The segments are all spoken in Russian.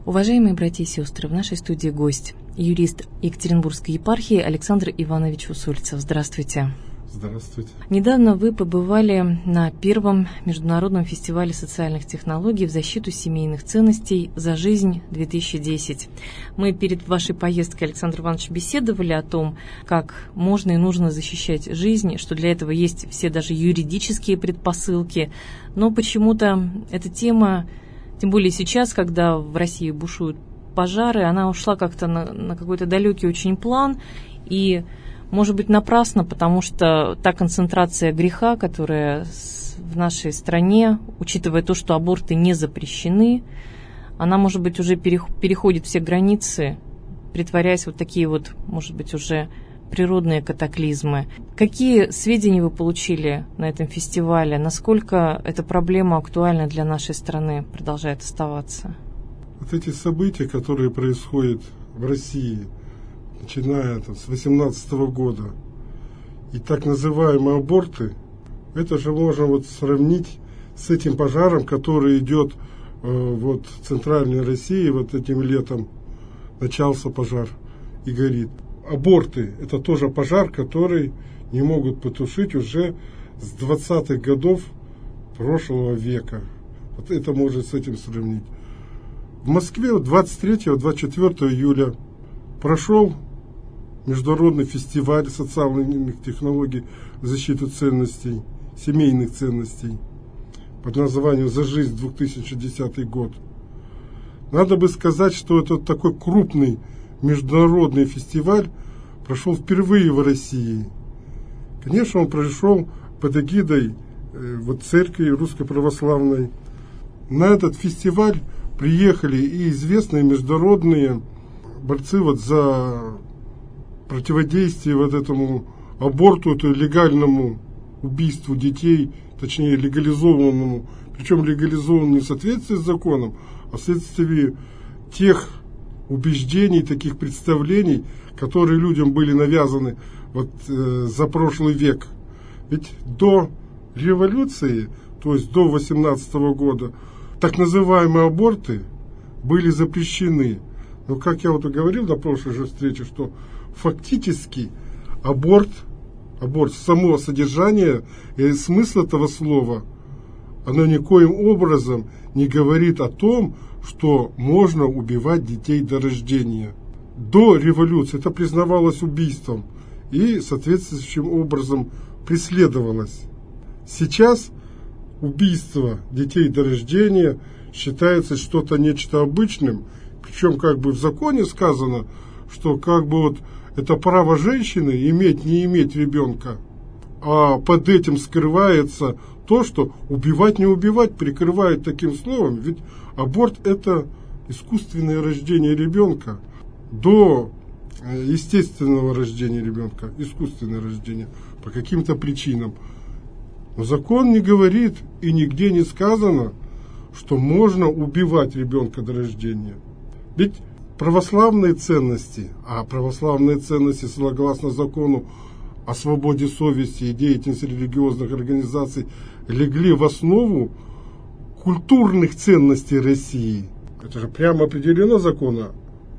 Уважаемые братья и сестры, в нашей студии гость, юрист Екатеринбургской епархии Александр Иванович Усольцев. Здравствуйте. Здравствуйте. Недавно вы побывали на первом международном фестивале социальных технологий в защиту семейных ценностей «За жизнь-2010». Мы перед вашей поездкой, Александр Иванович, беседовали о том, как можно и нужно защищать жизнь, что для этого есть все даже юридические предпосылки. Но почему-то эта тема, тем более сейчас, когда в России бушуют пожары, она ушла как-то на какой-то далекий очень план, и может быть, напрасно, потому что та концентрация греха, которая в нашей стране, учитывая то, что аборты не запрещены, она, может быть, уже переходит все границы, притворяясь вот такие вот, может быть, уже природные катаклизмы. Какие сведения вы получили на этом фестивале? Насколько эта проблема актуальна для нашей страны, продолжает оставаться? Вот эти события, которые происходят в России, начиная с 2018 года, и так называемые аборты, это же можно сравнить с этим пожаром, который идет в центральной России, этим летом начался пожар и горит. Аборты – это тоже пожар, который не могут потушить уже с 20-х годов прошлого века. Вот это можно с этим сравнить. В Москве 23-24 июля прошел Международный фестиваль социальных технологий защиты ценностей, семейных ценностей под названием «За жизнь-2010 год». Надо бы сказать, что это такой крупный международный фестиваль прошел впервые в России. Конечно, он прошел под эгидой церкви Русской Православной. На этот фестиваль приехали и известные международные борцы за противодействие этому аборту, легальному убийству детей, точнее легализованному, причем легализованному не в соответствии с законом, а вследствие тех убеждений, таких представлений, которые людям были навязаны за прошлый век. Ведь до революции, то есть до 18 года, так называемые аборты были запрещены. Но, как я говорил на прошлой же встрече, что фактически аборт, само содержание и смысл этого слова, оно никоим образом не говорит о том, что можно убивать детей до рождения. До революции это признавалось убийством и соответствующим образом преследовалось. Сейчас убийство детей до рождения считается нечто обычным, причем в законе сказано, что это право женщины иметь, не иметь ребенка, а под этим скрывается то, что убивать, не убивать прикрывают таким словом, ведь аборт это искусственное рождение ребенка до естественного рождения ребенка, искусственное рождение по каким-то причинам. Но закон не говорит и нигде не сказано, что можно убивать ребенка до рождения. Ведь православные ценности, а православные ценности, согласно закону о свободе совести и деятельности религиозных организаций, легли в основу культурных ценностей России. Это же прямо определено законом.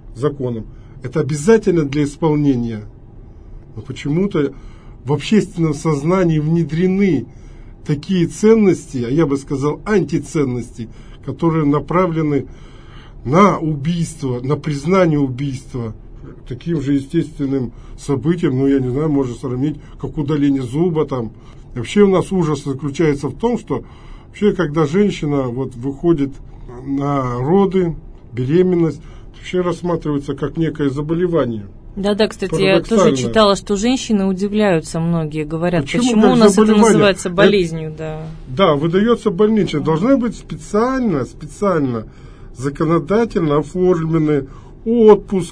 Это обязательно для исполнения. Но почему-то в общественном сознании внедрены такие ценности, а я бы сказал антиценности, которые направлены на убийство, на признание убийства таким же естественным событием, я не знаю, можно сравнить, как удаление зуба там. Вообще у нас ужас заключается в том, что вообще, когда женщина выходит на роды, беременность, вообще рассматривается как некое заболевание. Да, кстати, я тоже читала, что женщины удивляются, многие говорят, почему у нас это называется болезнью. Да, выдается больничный. Должны быть специально законодательно оформленный отпуск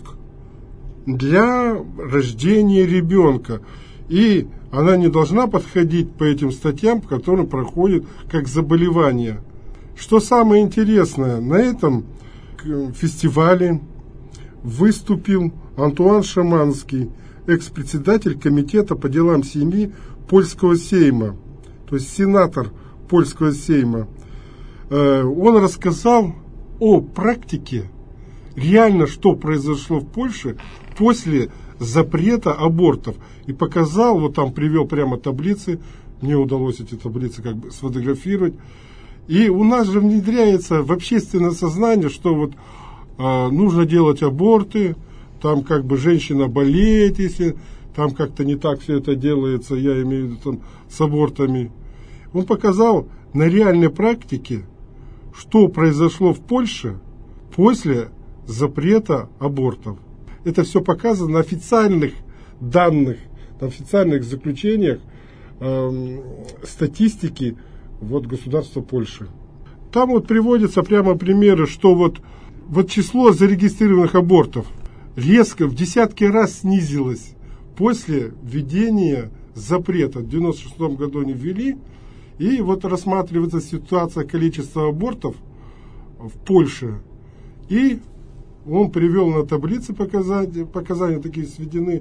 для рождения ребенка. И она не должна подходить по этим статьям, по которым проходит как заболевание. Что самое интересное, на этом фестивале выступил Антуан Шаманский, экс-председатель комитета по делам семьи Польского Сейма, то есть сенатор Польского Сейма. Он рассказал о практике реально, что произошло в Польше после запрета абортов. И показал, вот там привел прямо таблицы, мне удалось эти таблицы как бы сфотографировать. И у нас же внедряется в общественное сознание, что вот нужно делать аборты, там как бы женщина болеет, если там как-то не так все это делается, я имею в виду там с абортами. Он показал на реальной практике, что произошло в Польше после запрета абортов. Это все показано на официальных данных, на официальных заключениях статистики вот, государства Польши. Там вот приводятся прямо примеры, что вот число зарегистрированных абортов резко в десятки раз снизилось после введения запрета. В 1996 году они ввели, и вот рассматривается ситуация количества абортов в Польше. И он привел на таблице показания такие сведены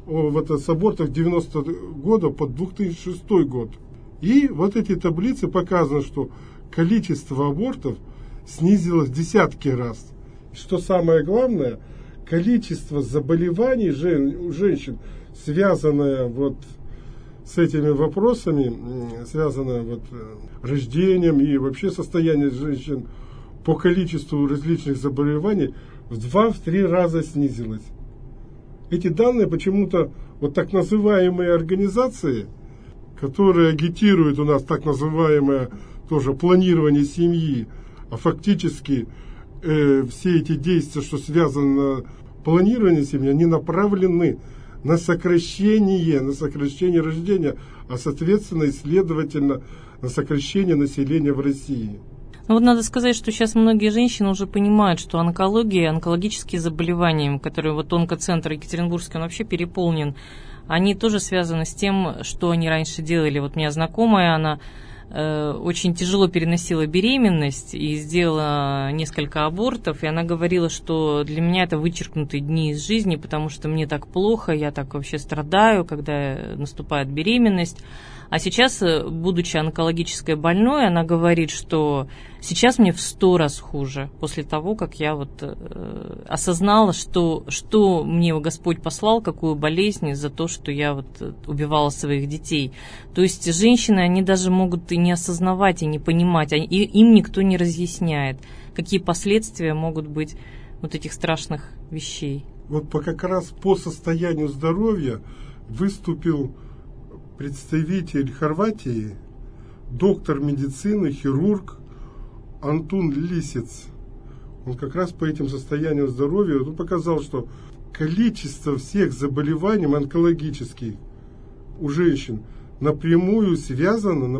с абортов 90 года по 2006 год. И вот эти таблицы показаны, что количество абортов снизилось в десятки раз. И что самое главное, количество заболеваний у женщин, связанное вот с этими вопросами, связанное вот рождением и вообще состояние женщин по количеству различных заболеваний в 2-3 раза снизилось. Эти данные почему-то вот так называемые организации, которые агитируют у нас так называемое тоже планирование семьи, а фактически все эти действия, что связано с планированием семьи, они направлены на сокращение рождения, а соответственно и следовательно на сокращение населения в России. Ну вот надо сказать, что сейчас многие женщины уже понимают, что онкология, онкологические заболевания, которые вот онкоцентр Екатеринбургский, он вообще переполнен, они тоже связаны с тем, что они раньше делали. Вот у меня знакомая, она очень тяжело переносила беременность и сделала несколько абортов, и она говорила, что для меня это вычеркнутые дни из жизни, потому что мне так плохо, я так вообще страдаю, когда наступает беременность. А сейчас, будучи онкологической больной, она говорит, что сейчас мне в 100 раз хуже, после того, как я вот осознала, что мне Господь послал, какую болезнь из-за того, что я вот убивала своих детей. То есть женщины, они даже могут и не осознавать, и не понимать, и им никто не разъясняет, какие последствия могут быть вот этих страшных вещей. Вот как раз по состоянию здоровья выступил представитель Хорватии, доктор медицины, хирург Антун Лисец. Он как раз по этим состояниям здоровья показал, что количество всех заболеваний онкологических у женщин напрямую связано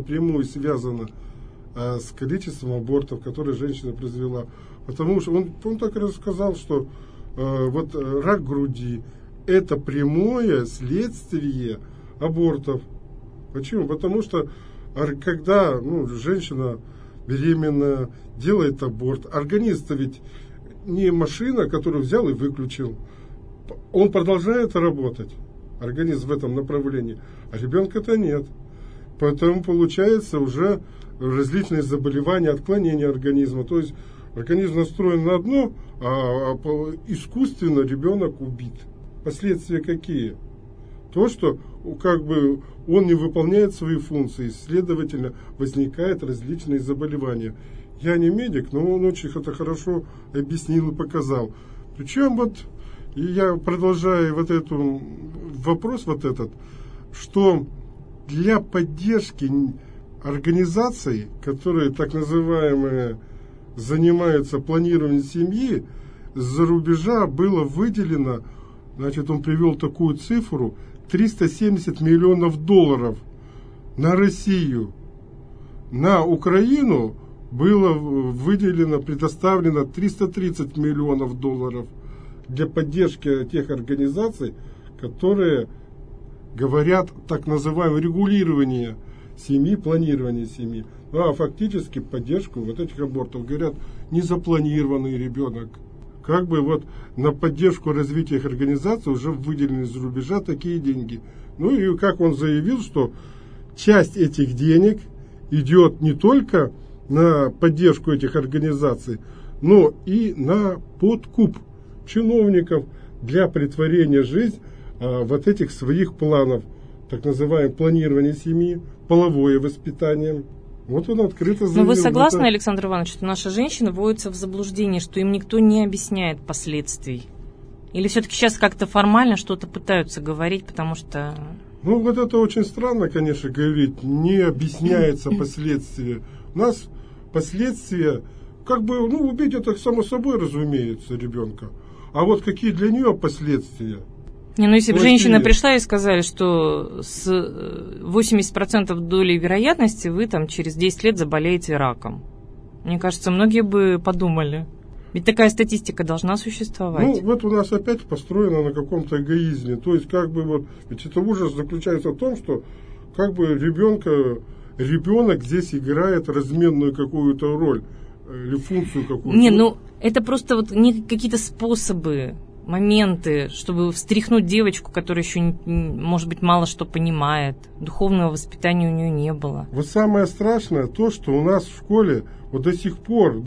с количеством абортов, которые женщина произвела. Потому что он так рассказал, что вот рак груди – это прямое следствие абортов. Почему? Потому что когда женщина беременная делает аборт, организм-то ведь не машина, которую взял и выключил. Он продолжает работать, организм в этом направлении, а ребенка-то нет. Поэтому получается уже различные заболевания, отклонения организма. То есть организм настроен на одно, а искусственно ребенок убит. Последствия какие? То, что как бы он не выполняет свои функции, следовательно, возникают различные заболевания. Я не медик, но он очень это хорошо объяснил и показал. Причем вот, и я продолжаю вот этот вопрос, что для поддержки организаций, которые так называемые занимаются планированием семьи, с-за рубежа было выделено, значит, он привел такую цифру, $370 миллионов на Россию. На Украину было выделено, предоставлено $330 миллионов для поддержки тех организаций, которые говорят так называемое регулирование семьи, планирование семьи. Ну, а фактически поддержку вот этих абортов говорят незапланированный ребенок. Как бы вот на поддержку развития их организаций уже выделены из-за рубежа такие деньги. Ну и как он заявил, что часть этих денег идет не только на поддержку этих организаций, но и на подкуп чиновников для претворения в жизнь вот этих своих планов, так называемое планирование семьи, половое воспитание. Вот он открыто заявил. Но вы согласны, Александр Иванович, что наши женщины вводятся в заблуждение, что им никто не объясняет последствий? Или все-таки сейчас как-то формально что-то пытаются говорить, потому что... Ну, вот это очень странно, конечно, говорить, не объясняется последствия. У нас последствия, как бы, ну, убить это само собой, разумеется, ребенка. А вот какие для нее последствия? Не, ну если бы женщина пришла и сказали, что с 80% долей вероятности вы там через 10 лет заболеете раком. Мне кажется, многие бы подумали. Ведь такая статистика должна существовать. Ну, вот у нас опять построено на каком-то эгоизме. То есть, как бы вот, ведь это ужас заключается в том, что как бы ребенок здесь играет разменную какую-то роль или функцию какую-то. Не, ну это просто вот не какие-то способы, моменты, чтобы встряхнуть девочку, которая еще, может быть, мало что понимает. Духовного воспитания у нее не было. Вот самое страшное то, что у нас в школе вот до сих пор,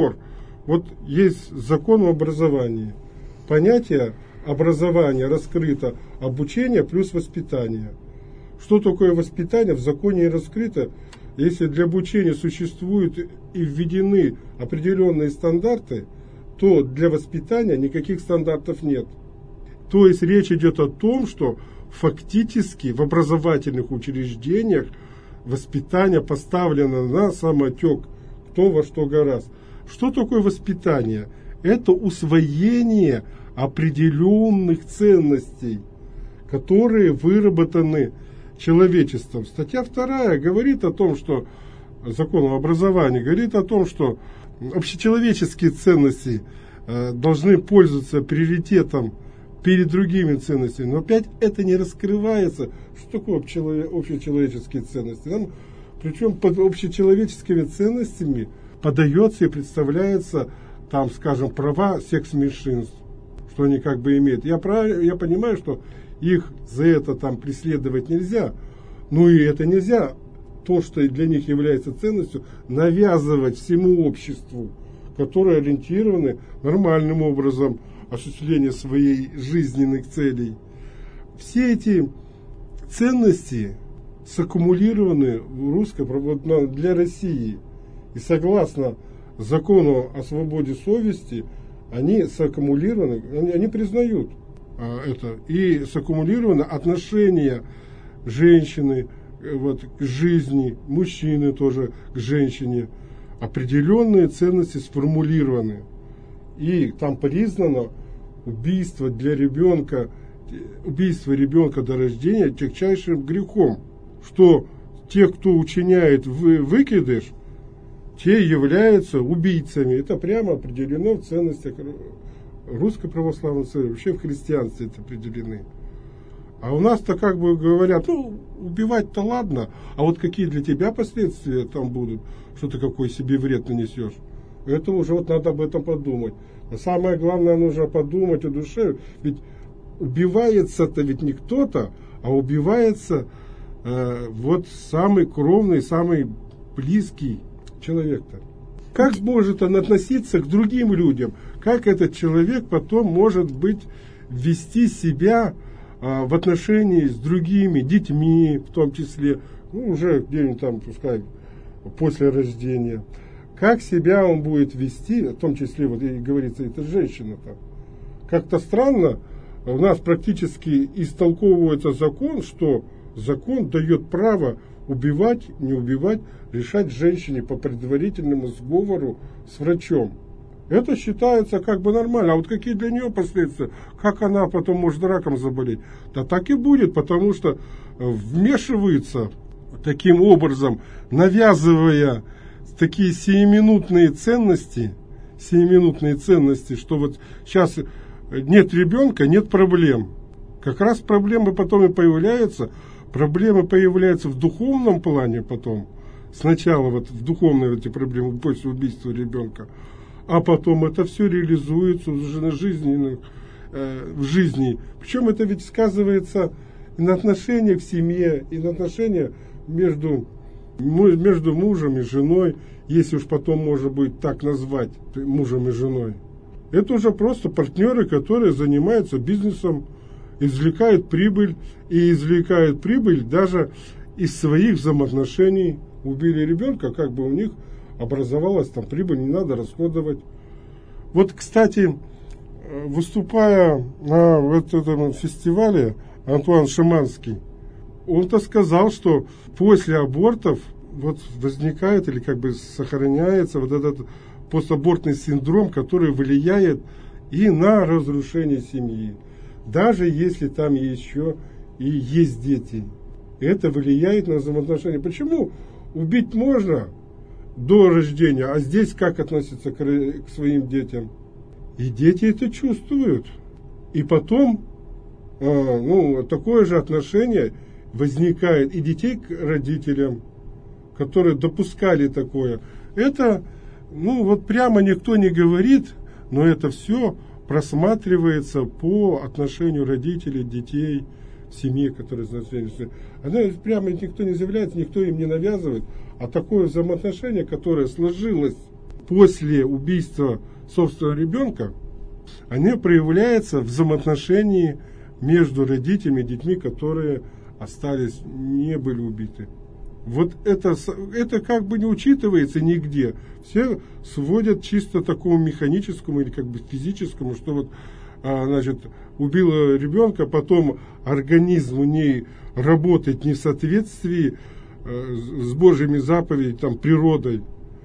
вот есть закон об образовании. Понятие образования раскрыто, обучение плюс воспитание. Что такое воспитание? В законе и раскрыто. Если для обучения существуют и введены определенные стандарты, то для воспитания никаких стандартов нет. То есть речь идет о том, что фактически в образовательных учреждениях воспитание поставлено на самотек, кто во что гораст. Что такое воспитание? Это усвоение определенных ценностей, которые выработаны человечеством. Статья 2 говорит о том, что закон об образовании говорит о том, что общечеловеческие ценности должны пользоваться приоритетом перед другими ценностями. Но опять это не раскрывается. Что такое общечеловеческие ценности? Причем под общечеловеческими ценностями подается и представляется, там, скажем, права секс-меньшинств, что они как бы имеют. Я понимаю, что их за это там преследовать нельзя, но и это нельзя, то, что для них является ценностью, навязывать всему обществу, которое ориентировано нормальным образом осуществление своих жизненных целей. Все эти ценности саккумулированы в русской для России. И согласно закону о свободе совести, они саккумулированы, они признают это. И саккумулировано отношение женщины вот, к жизни, мужчины тоже к женщине. Определенные ценности сформулированы. И там признано убийство ребенка до рождения тягчайшим грехом. Что те, кто учиняет выкидыш, те являются убийцами. Это прямо определено в ценностях Русской Православной Церкви, вообще в христианстве это определены. А у нас-то как бы говорят, ну, убивать-то ладно, а вот какие для тебя последствия там будут, что ты какой себе вред нанесешь. Это уже вот надо об этом подумать. А самое главное, нужно подумать о душе, ведь убивается-то ведь не кто-то, а убивается вот самый кровный, самый близкий человек-то. Как может он относиться к другим людям? Как этот человек потом может быть вести себя в отношении с другими детьми, в том числе, ну, уже где-нибудь там, пускай, после рождения. Как себя он будет вести, в том числе, вот и говорится, это женщина-то. Как-то странно, у нас практически истолковывается закон, что закон дает право убивать, не убивать, решать женщине по предварительному сговору с врачом. Это считается как бы нормально. А вот какие для нее последствия? Как она потом может раком заболеть? Да так и будет, потому что вмешивается таким образом, навязывая такие сиюминутные ценности, что вот сейчас нет ребенка, нет проблем. Как раз проблемы потом и появляются. Проблемы появляются в духовном плане потом. Сначала вот в духовной эти проблемы после убийства ребенка. А потом это все реализуется уже в жизни. Причем это ведь сказывается и на отношениях в семье, и на отношениях между между мужем и женой, если уж потом может быть так назвать мужем и женой. Это уже просто партнеры, которые занимаются бизнесом, извлекают прибыль, и извлекают прибыль даже из своих взаимоотношений. Убили ребенка, как бы у них образовалась там прибыль, не надо расходовать. Вот, кстати, выступая на вот этом фестивале, Антуан Шиманский, он-то сказал, что после абортов вот возникает или как бы сохраняется вот этот постабортный синдром, который влияет и на разрушение семьи. Даже если там еще и есть дети. Это влияет на взаимоотношения. Почему убить можно до рождения, а здесь как относятся к своим детям? И дети это чувствуют. И потом такое же отношение возникает и детей к родителям, которые допускали такое. Это, прямо никто не говорит, но это все просматривается по отношению родителей, детей, семьи, которые значительны. Она прямо никто не заявляет, никто им не навязывает, а такое взаимоотношение, которое сложилось после убийства собственного ребенка, оно проявляется в взаимоотношении между родителями и детьми, которые остались, не были убиты. Вот это как бы не учитывается нигде. Все сводят чисто такому механическому или как бы физическому, что вот, убила ребенка, потом организм у ней работает не в соответствии с Божьими заповедями, там, природой,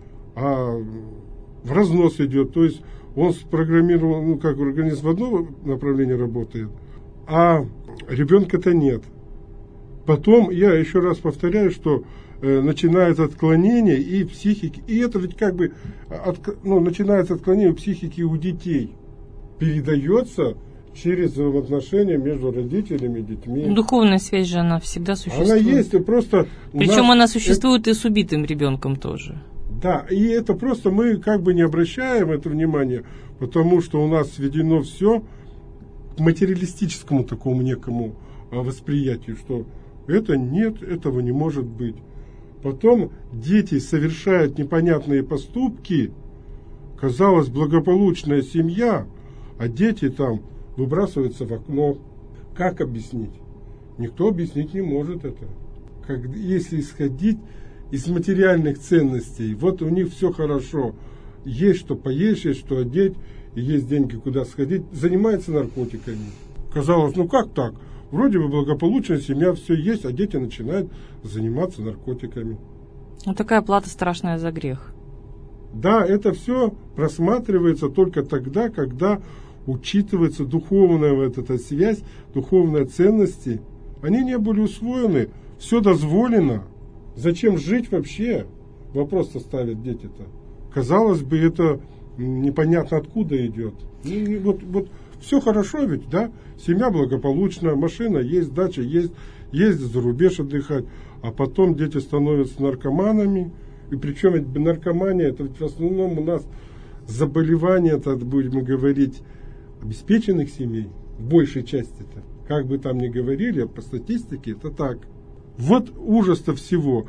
а в разнос идет. То есть он спрограммирован, как организм в одно направление работает, а ребенка-то нет. Потом, я еще раз повторяю, что начинается отклонение и психики, и это ведь как бы начинается отклонение психики у детей, передается через взаимоотношения между родителями и детьми. Духовная связь же, она всегда существует. Она есть, и просто... Причем она существует и с убитым ребенком тоже. Да, и это просто мы как бы не обращаем это внимание, потому что у нас сведено все к материалистическому такому некому восприятию, что это нет, этого не может быть. Потом дети совершают непонятные поступки, казалось, благополучная семья, а дети там выбрасываются в окно. Как объяснить? Никто объяснить не может это. Если исходить из материальных ценностей, вот у них все хорошо, есть что поесть, есть что одеть, и есть деньги куда сходить, занимаются наркотиками. Казалось, как так? Вроде бы благополучная семья, все есть, а дети начинают заниматься наркотиками. Такая плата страшная за грех. Да, это все просматривается только тогда, когда учитывается духовная вот эта связь, духовные ценности. Они не были усвоены, все дозволено. Зачем жить вообще? Вопрос-то ставят дети-то. Казалось бы, это непонятно откуда идет. Вот все хорошо ведь, да? Семья благополучная, машина есть, дача есть, ездят за рубеж отдыхать. А потом дети становятся наркоманами. И причем ведь наркомания, это ведь в основном у нас заболевание, это будем говорить, обеспеченных семей, в большей части-то. Как бы там ни говорили, по статистике это так. Вот ужас-то всего.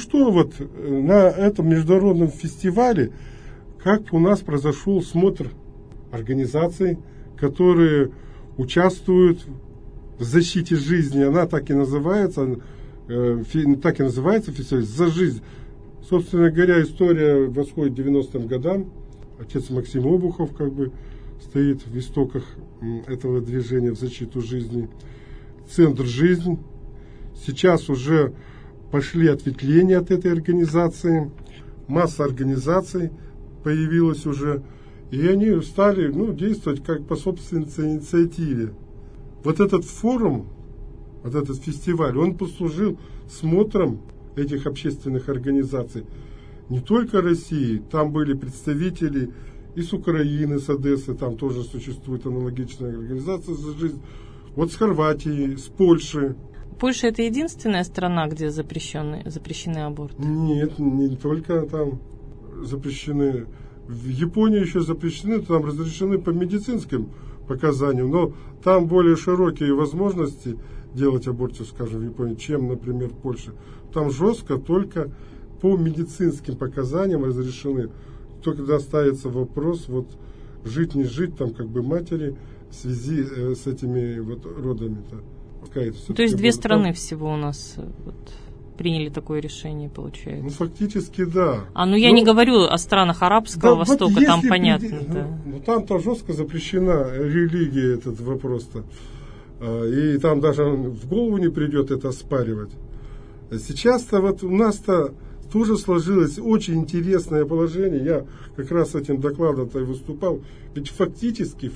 На этом международном фестивале, как у нас произошел смотр организаций, которые участвуют в защите жизни. Она так и называется, фестиваль «За жизнь». Собственно говоря, история восходит к 90-м годам. Отец Максим Обухов стоит в истоках этого движения в защиту жизни. Центр «Жизнь». Сейчас уже пошли ответвления от этой организации. Масса организаций появилась уже. И они стали действовать как по собственной инициативе. Вот этот форум, вот этот фестиваль, он послужил смотром этих общественных организаций. Не только России, там были представители и с Украины, с Одессы, там тоже существует аналогичная организация «За жизнь». Вот с Хорватии, с Польши. Польша – это единственная страна, где запрещены аборты? Нет, не только там запрещены. В Японии еще запрещены, там разрешены по медицинским показаниям, но там более широкие возможности делать аборт, скажем, в Японии, чем, например, в Польше. Там жестко только по медицинским показаниям разрешены. Только когда ставится вопрос, вот жить, не жить, там как бы матери в связи с этими вот родами-то. То есть две страны всего у нас вот приняли такое решение, получается. Ну, фактически, да. Я не говорю о странах Арабского Востока, вот там понятно. Да. Там-то жестко запрещена религия, этот вопрос-то. И там даже в голову не придет это оспаривать. Сейчас-то вот у нас-то тоже сложилось очень интересное положение. Я как раз с этим докладом-то и выступал. Ведь фактически,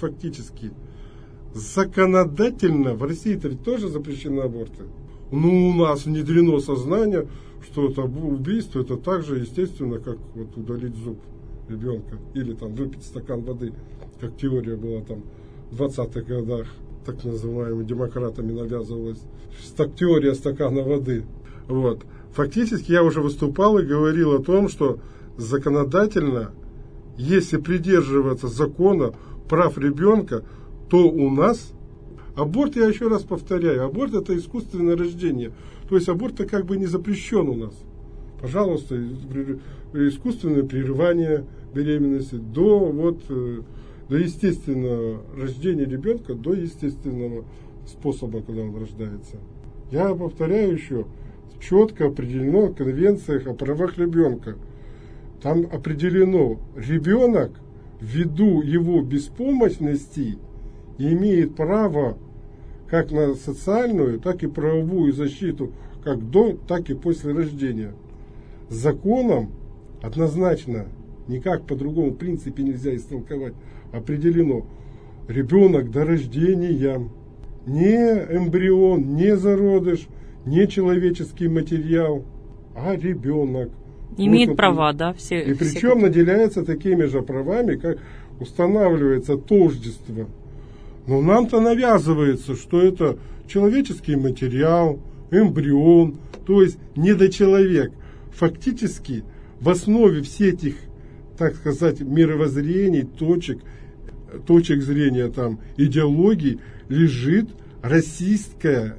законодательно в России-то тоже запрещены аборты. Ну, у нас внедрено сознание, что это убийство, это так же естественно, как вот удалить зуб ребенка. Или там выпить стакан воды, как теория была там в 20-х годах, так называемыми демократами навязывалась. Теория стакана воды. Вот. Фактически я уже выступал и говорил о том, что законодательно, если придерживаться закона прав ребенка, то у нас аборт, я еще раз повторяю, аборт это искусственное рождение. То есть аборт как бы не запрещен у нас. Пожалуйста, искусственное прерывание беременности до естественного рождения ребенка, до естественного способа, когда он рождается. Я повторяю еще, четко определено в конвенциях о правах ребенка. Там определено, ребенок ввиду его беспомощности имеет право как на социальную, так и правовую защиту как до, так и после рождения. Законом однозначно, никак по другому принципе нельзя истолковать, определено, ребенок до рождения, не эмбрион, не зародыш, не человеческий материал, а ребенок. Имеет права, да? Все. И причем наделяется такими же правами, как устанавливается тождество. Но нам-то навязывается, что это человеческий материал, эмбрион, то есть недочеловек. Фактически в основе всех этих, так сказать, мировоззрений, точек зрения, там, идеологий лежит расистская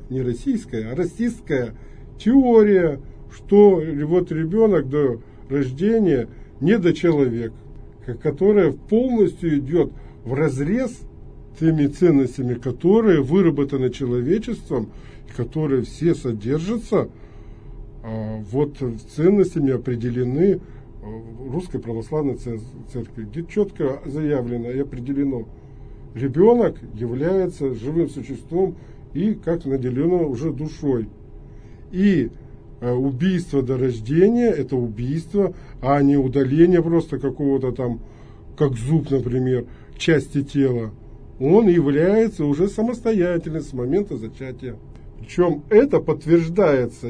теория, что вот ребенок до рождения недочеловек, которая полностью идет вразрез теми ценностями, которые выработаны человечеством, которые все содержатся вот ценностями определены Русской Православной Церкви, где четко заявлено и определено, ребенок является живым существом и как наделено уже душой. И убийство до рождения – это убийство, а не удаление просто какого-то там, как зуб, например, части тела. Он является уже самостоятельным с момента зачатия. Причем это подтверждается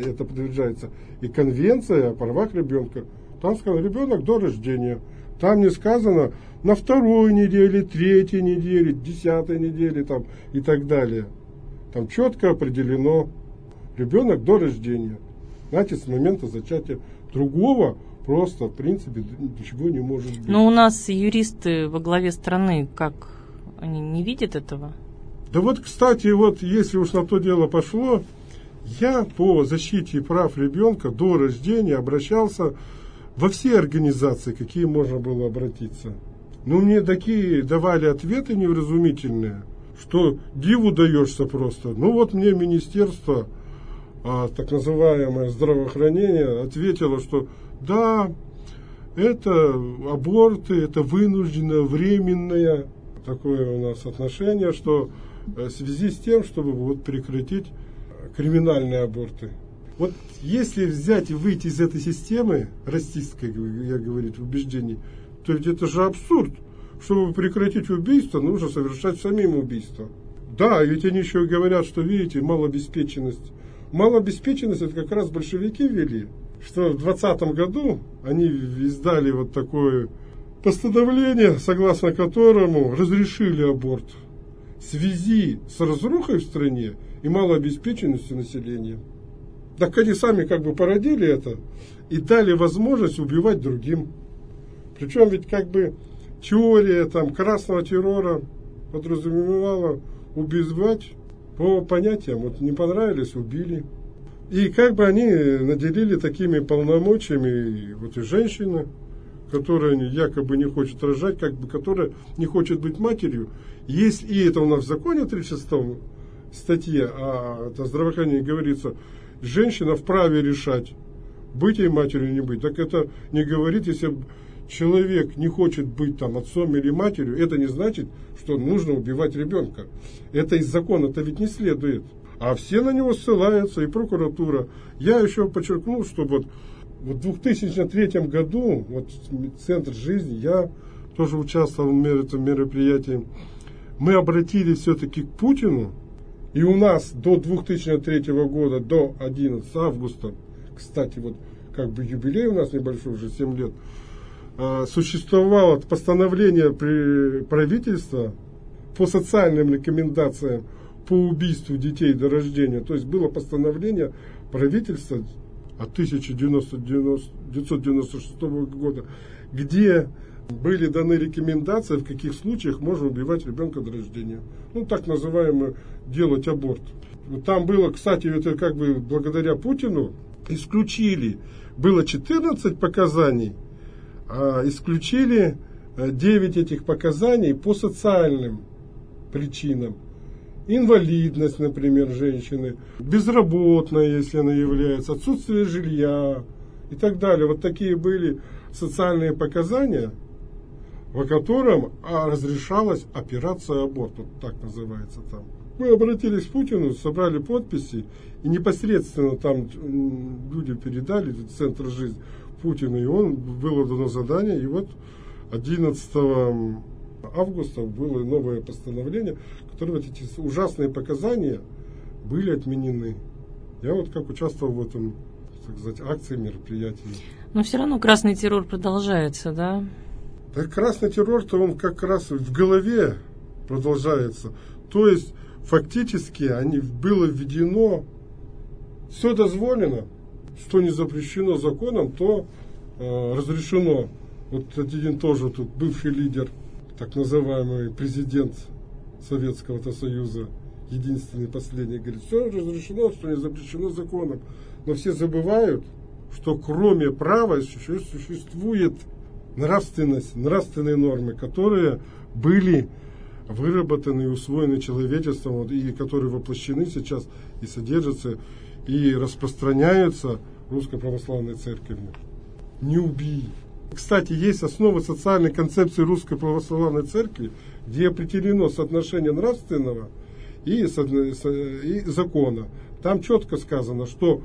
и Конвенция о правах ребенка. Там сказано ребенок до рождения. Там не сказано на 2-й неделе, 3-й неделе, 10-й неделе там, и так далее. Там четко определено ребенок до рождения. Значит, с момента зачатия. Другого просто, в принципе, ничего не может быть. Но у нас юристы во главе страны, как они не видят этого? Да вот, кстати, вот если уж на то дело пошло, я по защите прав ребенка до рождения обращался во все организации, какие можно было обратиться. Но мне такие давали ответы невразумительные, что диву даешься просто. Ну вот мне министерство, так называемое здравоохранение, ответило, что да, это аборты, это вынужденное, временное такое у нас отношение, что в связи с тем, чтобы вот прекратить криминальные аборты. Вот если взять и выйти из этой системы расистской, я говорю, убеждений, то ведь это же абсурд. Чтобы прекратить убийство, нужно совершать самим убийство. Да, ведь они еще говорят, что, видите, малообеспеченность. Малообеспеченность это как раз большевики ввели, что в 2020 году они издали вот такое постановление, согласно которому разрешили аборт в связи с разрухой в стране и малообеспеченностью населения. Так они сами как бы породили это и дали возможность убивать другим. Причем ведь как бы теория там красного террора подразумевала убивать по понятиям. Вот не понравились, убили. И как бы они наделили такими полномочиями вот и женщины, которая якобы не хочет рожать, как бы, которая не хочет быть матерью. Есть, и это у нас в законе 36 статье о здравоохранении говорится, женщина вправе решать, быть ей матерью или не быть. Так это не говорит, если человек не хочет быть там отцом или матерью, это не значит, что нужно убивать ребенка. Это из закона-то ведь не следует. А все на него ссылаются, и прокуратура. Я еще подчеркнул, что вот в 2003 году, вот Центр жизни, я тоже участвовал в этом мероприятии, мы обратились все-таки к Путину, и у нас до 2003 года, до 11 августа, кстати, вот как бы юбилей у нас небольшой, уже 7 лет, существовало постановление правительства по социальным рекомендациям по убийству детей до рождения. То есть было постановление правительства от 1996 года, где были даны рекомендации, в каких случаях можно убивать ребенка до рождения. Ну, так называемый делать аборт. Там было, кстати, это как бы благодаря Путину исключили, было 14 показаний, исключили 9 этих показаний по социальным причинам. Инвалидность, например, женщины, безработная, если она является, отсутствие жилья и так далее. Вот такие были социальные показания, по которым разрешалась операция аборт, вот так называется там. Мы обратились к Путину, собрали подписи, и непосредственно там люди передали в Центр жизни Путину, и он было дано задание, и вот 11 августа было новое постановление, в котором эти ужасные показания были отменены. Я вот как участвовал в этом, так сказать, акции, мероприятии. Но все равно красный террор продолжается, да? Так красный террор-то он как раз в голове продолжается. То есть фактически было введено, все дозволено, что не запрещено законом, то разрешено. Вот один тоже тут бывший лидер, так называемый президент Советского Союза, единственный последний, говорит, все разрешено, что не запрещено законом. Но все забывают, что кроме права еще существует нравственность, нравственные нормы, которые были выработаны и усвоены человечеством, и которые воплощены сейчас и содержатся, и распространяются Русской Православной Церковью. Не убий. Кстати, есть основы социальной концепции Русской Православной Церкви, где определено соотношение нравственного и закона. Там четко сказано, что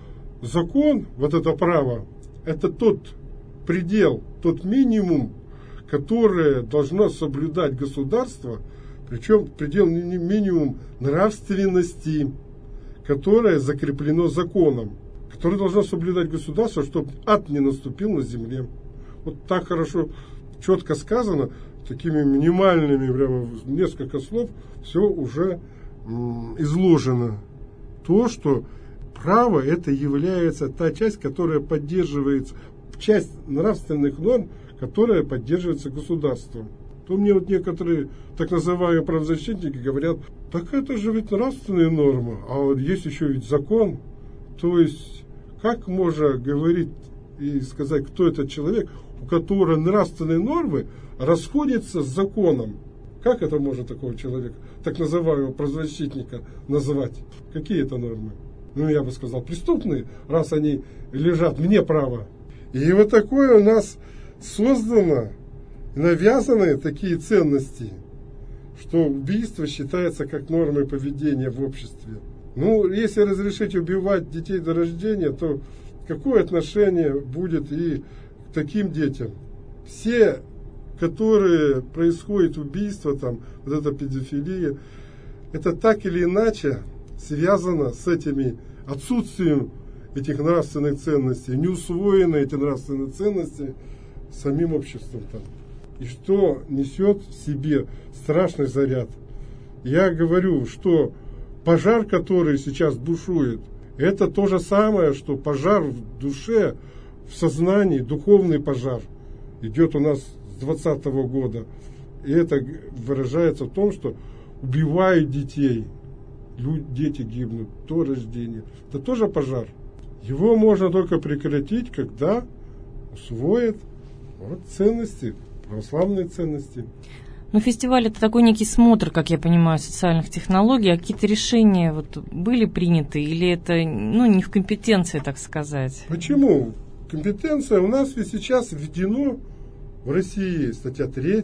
закон, вот это право, это тот предел, тот минимум, который должно соблюдать государство, причем предел минимум нравственности, которое закреплено законом, которое должно соблюдать государство, чтобы ад не наступил на земле. Вот так хорошо, четко сказано, такими минимальными, прямо несколько слов, все уже изложено. То, что право это является та часть, которая поддерживается, часть нравственных норм, которая поддерживается государством. То мне вот некоторые так называемые правозащитники говорят, так это же ведь нравственные нормы, а вот есть еще ведь закон. То есть, как можно говорить и сказать, кто этот человек, у которого нравственные нормы расходятся с законом? Как это можно такого человека, так называемого правозащитника, назвать? Какие это нормы? Ну, я бы сказал, преступные, раз они лежат вне права. И вот такое у нас создано, навязаны такие ценности, что убийство считается как нормой поведения в обществе. Ну, если разрешить убивать детей до рождения, то какое отношение будет и к таким детям? Все, которые происходит убийство, там, вот эта педофилия, это так или иначе связано с этими отсутствием этих нравственных ценностей, не усвоены эти нравственные ценности самим обществом там. И что несет в себе страшный заряд. Я говорю, что пожар, который сейчас бушует, это то же самое, что пожар в душе, в сознании, духовный пожар. Идет у нас с 2020 года. И это выражается в том, что убивают детей. дети гибнут до рождения. Это тоже пожар. Его можно только прекратить, когда усвоят ценности, православные ценности. Но фестиваль – это такой некий смотр, как я понимаю, социальных технологий. А какие-то решения были приняты или это не в компетенции, так сказать? Почему? Компетенция у нас ведь сейчас введено в России статья 3,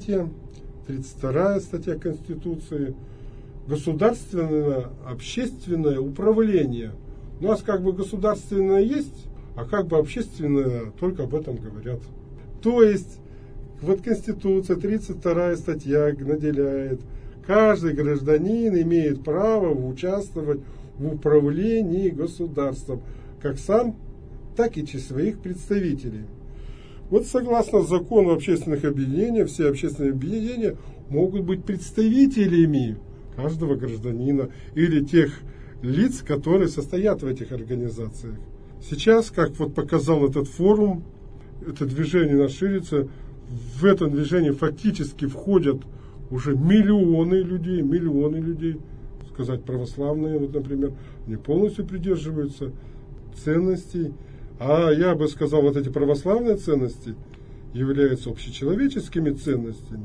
32 статья Конституции, государственное общественное управление. У нас как бы государственное есть, а как бы общественное только об этом говорят. То есть Конституция, 32 статья наделяет, каждый гражданин имеет право участвовать в управлении государством, как сам, так и через своих представителей. Согласно закону общественных объединений, все общественные объединения могут быть представителями каждого гражданина или тех лиц, которые состоят в этих организациях. Сейчас, как показал этот форум, это движение наше ширится, в это движение фактически входят уже миллионы людей, сказать православные, например, они полностью придерживаются ценностей. А я бы сказал, эти православные ценности являются общечеловеческими ценностями,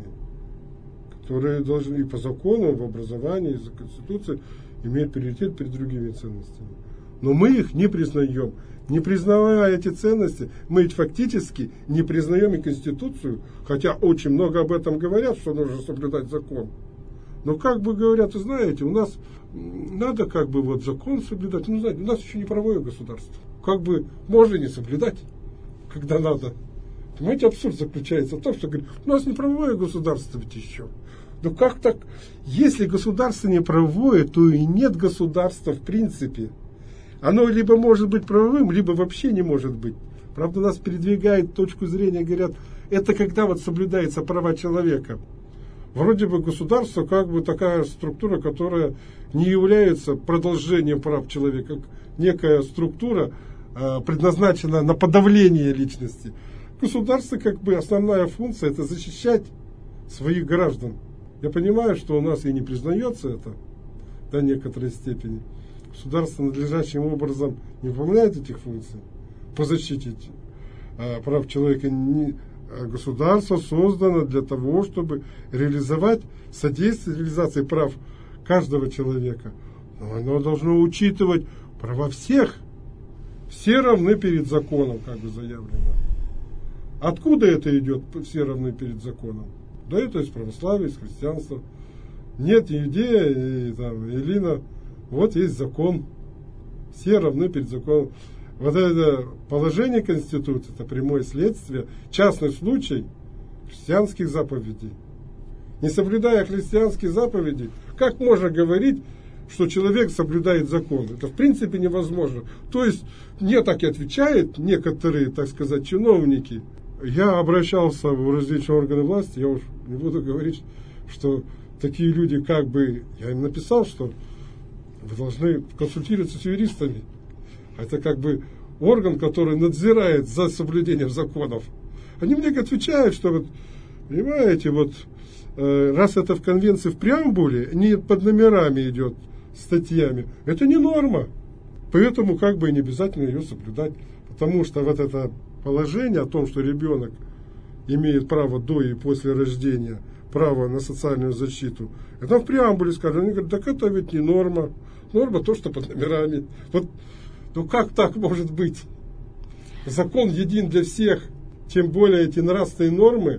которые должны и по закону, в образовании, и за Конституцией иметь приоритет перед другими ценностями. Но мы их не признаем. Не признавая эти ценности, мы ведь фактически не признаем и Конституцию, хотя очень много об этом говорят, что нужно соблюдать закон. Но как бы говорят, вы знаете, у нас надо закон соблюдать. Знаете, у нас еще не правовое государство. Как бы можно не соблюдать, когда надо. Понимаете, абсурд заключается в том, что говорят, у нас не правовое государство ведь еще. Но как так? Если государство не правовое, то и нет государства в принципе. Оно либо может быть правовым, либо вообще не может быть. Правда, нас передвигает точку зрения, говорят, это когда соблюдаются права человека. Вроде бы государство как бы такая структура, которая не является продолжением прав человека, как некая структура, предназначена на подавление личности. Государство как бы основная функция это защищать своих граждан. Я понимаю, что у нас и не признается это до некоторой степени. Государство надлежащим образом не выполняет этих функций по защите прав человека. Государство создано для того, чтобы содействовать реализации прав каждого человека. Но оно должно учитывать права всех. Все равны перед законом, как бы заявлено. Откуда это идет, все равны перед законом? Да это из православия, из христианства. Нет иудея, Эллина. Есть закон. Все равны перед законом. Это положение Конституции, это прямое следствие, частный случай христианских заповедей. Не соблюдая христианские заповеди, как можно говорить, что человек соблюдает закон? Это в принципе невозможно. То есть мне так и отвечают некоторые, так сказать, чиновники. Я обращался в различные органы власти, я уж не буду говорить, что такие люди я им написал, что вы должны консультироваться с юристами. Это как бы орган, который надзирает за соблюдением законов. Они мне отвечают, что понимаете, раз это в конвенции в преамбуле, не под номерами идет статьями, это не норма. Поэтому и не обязательно ее соблюдать. Потому что это положение о том, что ребенок имеет право до и после рождения, право на социальную защиту, это в преамбуле сказано. Они говорят, так это ведь не норма. Норма то, что под номерами. Как так может быть? Закон един для всех. Тем более эти нравственные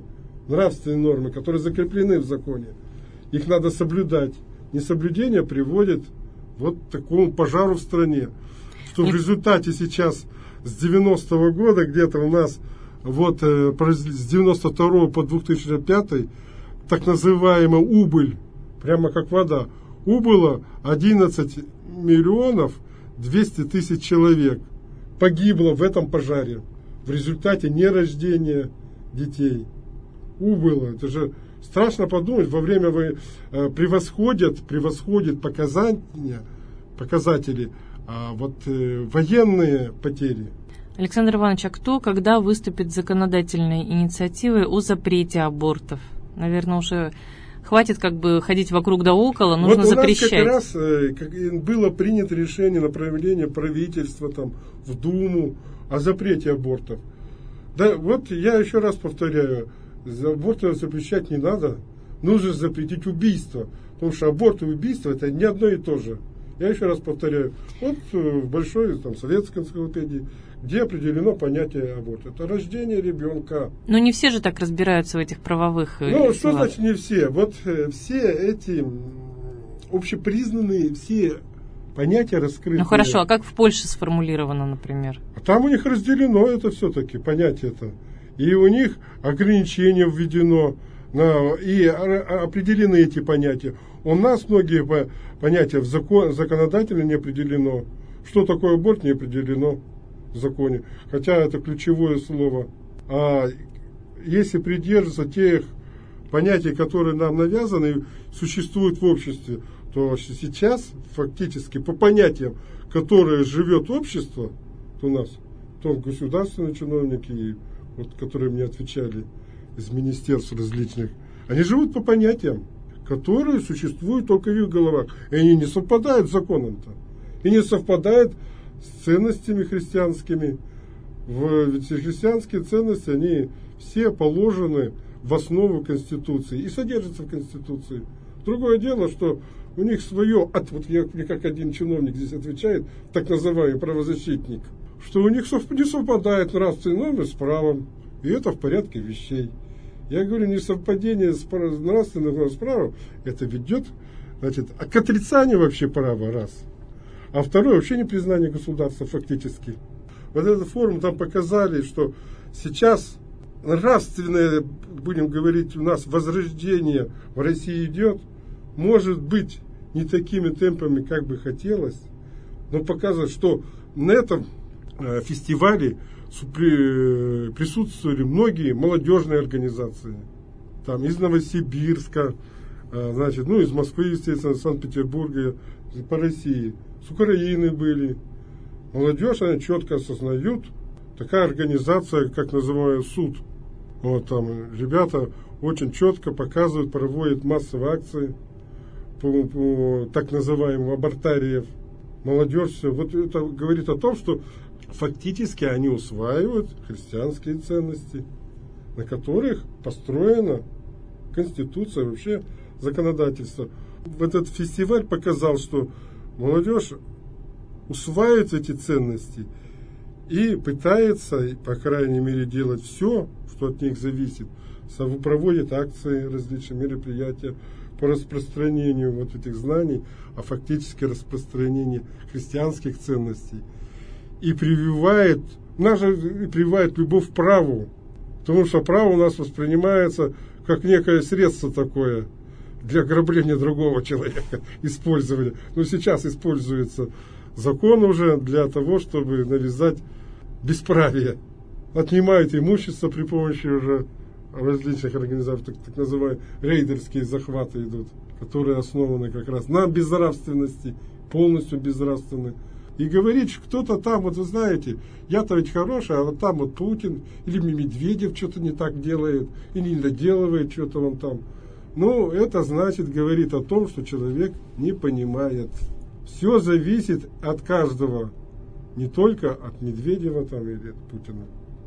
нормы, которые закреплены в законе, их надо соблюдать. Несоблюдение приводит к такому пожару в стране. Что в результате сейчас с 90-го года где-то у нас с 92 по 2005 так называемая убыль, прямо как вода, убыло 11 миллионов 200 тысяч человек. Погибло в этом пожаре в результате нерождения детей. Убыло. Это же страшно подумать, во время превосходят показатели военные потери. Александр Иванович, а кто, когда выступит с законодательной инициативой о запрете абортов? Наверное, уже хватит как бы ходить вокруг да около, нужно запрещать. Вот у нас как раз было принято решение направления правительства там, в Думу о запрете абортов. Да, вот я еще раз повторяю, аборты запрещать не надо, нужно запретить убийство, потому что аборт и убийство это не одно и то же. Я еще раз повторяю, вот в большой там, советской энциклопедии, где определено понятие аборта. Это рождение ребенка. Но не все же так разбираются в этих правовых Ну, что значит не все? Вот все эти общепризнанные, все понятия раскрыты. Ну хорошо, а как в Польше сформулировано, например? А там у них разделено это все-таки, понятие-то. И у них ограничения введено, и определены эти понятия. У нас многие понятия в законодательно не определено. Что такое аборт, не определено в законе. Хотя это ключевое слово. А если придерживаться тех понятий, которые нам навязаны, существуют в обществе, то сейчас фактически по понятиям, которые живет общество, то у нас, то государственные чиновники, вот, которые мне отвечали из министерств различных, они живут по понятиям, которые существуют только в их головах. И они не совпадают с законом-то. И не совпадают с ценностями христианскими. Ведь христианские ценности, они все положены в основу Конституции и содержатся в Конституции. Другое дело, что у них свое, вот мне как один чиновник здесь отвечает, так называемый правозащитник, что у них не совпадает нравственный номер с правом. И это в порядке вещей. Я говорю, несовпадение с нравственным с правом, это ведет, значит, к отрицанию вообще права, раз. А второе, вообще не признание государства фактически. Вот этот форум там показали, что сейчас нравственное, будем говорить, у нас возрождение в России идет, может быть, не такими темпами, как бы хотелось, но показывает, что на этом фестивале присутствовали многие молодежные организации. Там из Новосибирска, значит, ну, из Москвы, естественно, из Санкт-Петербурга, по России. С Украины были. Молодежь, они четко осознают, такая организация, как называют суд. Вот там ребята очень четко показывают, проводят массовые акции по так называемым абортариев. Молодежь все. Вот это говорит о том, что фактически они усваивают христианские ценности, на которых построена Конституция, вообще законодательство. Этот фестиваль показал, что молодежь усваивает эти ценности и пытается, по крайней мере, делать все, что от них зависит. Проводит акции, различные мероприятия по распространению вот этих знаний, а фактически распространению христианских ценностей. И прививает любовь к праву, потому что право у нас воспринимается как некое средство такое для ограбления другого человека, использовали. Но сейчас используется закон уже для того, чтобы навязать бесправие. Отнимают имущество при помощи уже различных организаций, так называемые рейдерские захваты идут, которые основаны как раз на безнравственности, полностью безнравственны. И говорить, кто-то там, вот вы знаете, я-то ведь хороший, а вот там вот Путин или Медведев что-то не так делает, или не доделывает что-то он там. Ну, это значит, говорит о том, что человек не понимает. Все зависит от каждого, не только от Медведева там или от Путина.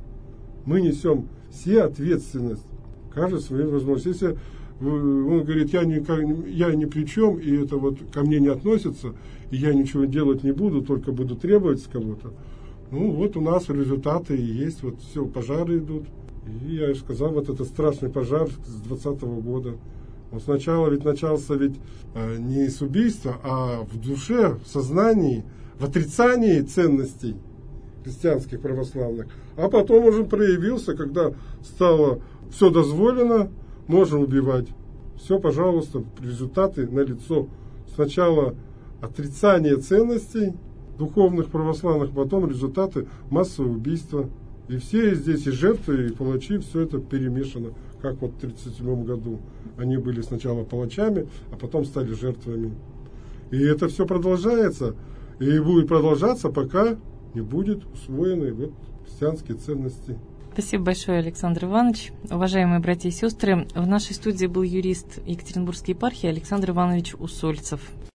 Мы несем все ответственность, каждый свои возможности. Если он говорит, я ни при чем, и это вот ко мне не относится, и я ничего делать не буду, только буду требовать с кого-то. Ну, вот у нас результаты и есть, вот все, пожары идут. И я же сказал, вот это страшный пожар с 2020 года. Он сначала ведь начался не с убийства, а в душе, в сознании, в отрицании ценностей христианских, православных. А потом уже проявился, когда стало все дозволено, можно убивать. Все, пожалуйста, результаты налицо. Сначала отрицание ценностей духовных, православных, потом результаты массового убийства. И все здесь, и жертвы, и палачи, все это перемешано. Как вот в 1937 году они были сначала палачами, а потом стали жертвами. И это все продолжается. И будет продолжаться, пока не будет усвоены вот христианские ценности. Спасибо большое, Александр Иванович. Уважаемые братья и сестры, в нашей студии был юрист Екатеринбургской епархии Александр Иванович Усольцев.